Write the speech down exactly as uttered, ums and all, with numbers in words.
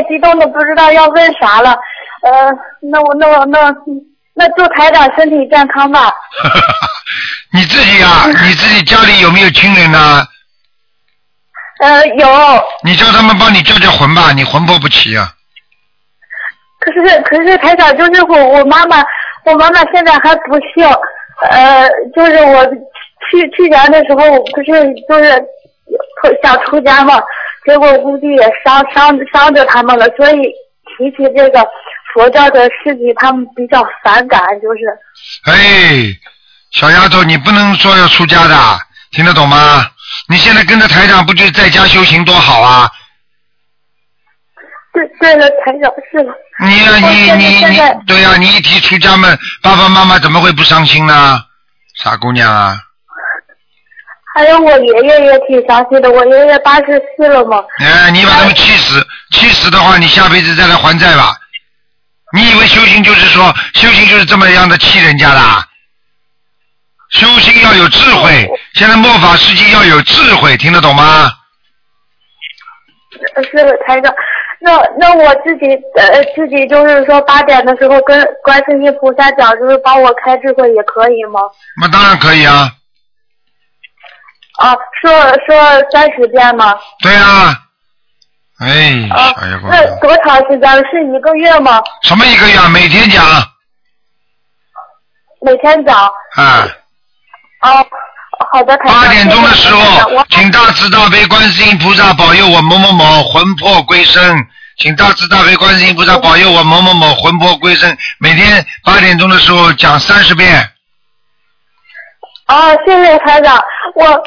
激动的不知道要问啥了。呃，那我那我那那祝台长身体健康吧。 你自己啊，你自己家里有没有亲人呢？ 呃，有。 你叫他们帮你叫叫魂吧，你魂魄不齐啊。 可是可是台长，就是我我妈妈，我妈妈现在还不信，呃，就是我去去年的时候，我不是就是想出家嘛，结果估计也伤伤伤着他们了，所以提起这个佛教的事情，他们比较反感，就是。 哎，小丫头，你不能说要出家的，听得懂吗？你现在跟着台长，不就在家修行多好啊？ 对对了，台长是了。 你呀、啊，你你你，对呀、啊，你一提出家门，爸爸妈妈怎么会不伤心呢？傻姑娘啊！ 还有我爷爷也挺伤心的，我爷爷八十四了嘛。 哎，你把他们气死，气死的话，你下辈子再来还债吧。你以为修行就是说，修行就是这么样的气人家的？修行要有智慧，现在末法世纪要有智慧，听得懂吗？ 是的，台长。那那我自己呃自己就是说八点的时候跟观世音菩萨讲，就是帮我开智慧也可以吗？ 那当然可以啊。 啊，说说三十遍吗？ 对啊。哎， 啊， 哎呀， 那多长时间？是一个月吗？ 什么一个月？每天讲。 每天讲。 啊。 啊。好的，台长。 八点钟的时候，请大慈大悲观世音菩萨保佑我某某某魂魄归生，请大慈大悲观世音菩萨保佑我某某某魂魄归生。每天八点钟的时候讲三十遍。 啊，谢谢台长，我。